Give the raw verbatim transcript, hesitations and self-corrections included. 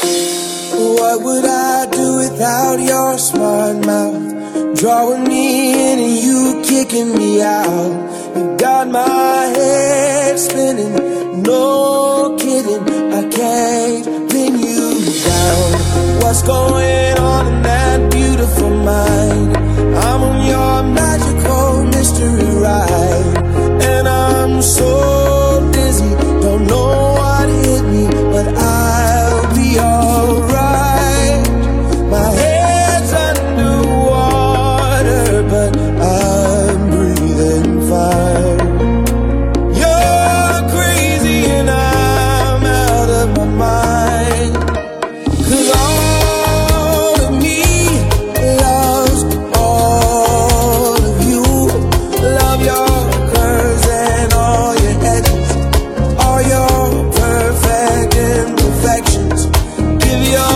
What would I do without your smart mouth? Drawing me in and you kicking me out. You got my head spinning, no kidding, I can't pin you down. What's going on in that beautiful mind? I'm on your magical mystery ride, and I'm so dizzy, don't know what hit me, but I'll be alright. My head's underwater, but I'm breathing fine. You're crazy and I'm out of my mind, 'cause all of me loves all of you. Love your curves and all your edges, all your perfect imperfections. Give your